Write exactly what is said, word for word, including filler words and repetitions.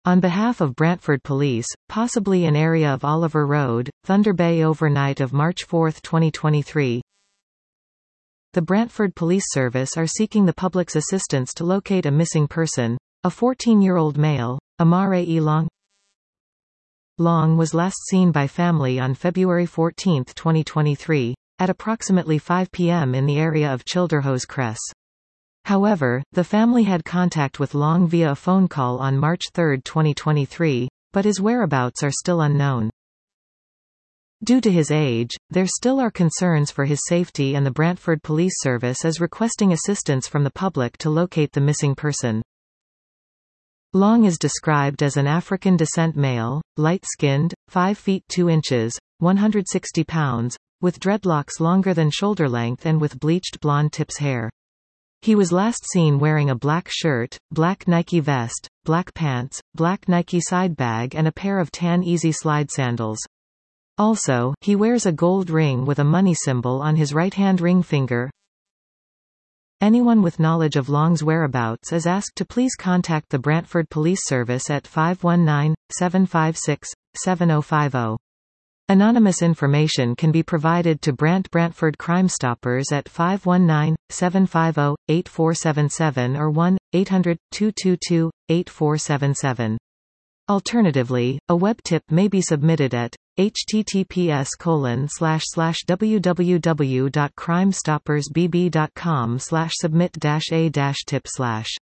On behalf of Brantford Police, possibly an area of Oliver Road, Thunder Bay overnight of March fourth twenty twenty-three. The Brantford Police Service are seeking the public's assistance to locate a missing person, a fourteen-year-old male, Amare E. Long. Long was last seen by family on February fourteenth twenty twenty-three, at approximately five p m in the area of Childerhose Cress. However, the family had contact with Long via a phone call on March third twenty twenty-three, but his whereabouts are still unknown. Due to his age, there still are concerns for his safety, and the Brantford Police Service is requesting assistance from the public to locate the missing person. Long is described as an African descent male, light-skinned, five feet two inches, one hundred sixty pounds, with dreadlocks longer than shoulder length and with bleached blonde tips hair. He was last seen wearing a black shirt, black Nike vest, black pants, black Nike side bag and a pair of tan Easy Slide sandals. Also, he wears a gold ring with a money symbol on his right-hand ring finger. Anyone with knowledge of Long's whereabouts is asked to please contact the Brantford Police Service at five one nine, seven five six, seven zero five zero. Anonymous information can be provided to Brant Brantford Crime Stoppers at five one nine, seven five zero, eight four seven seven or one eight hundred, two two two, eight four seven seven. Alternatively, a web tip may be submitted at h t t p s colon slash slash w w w dot crime stoppers b b dot com slash submit dash a dash tip slash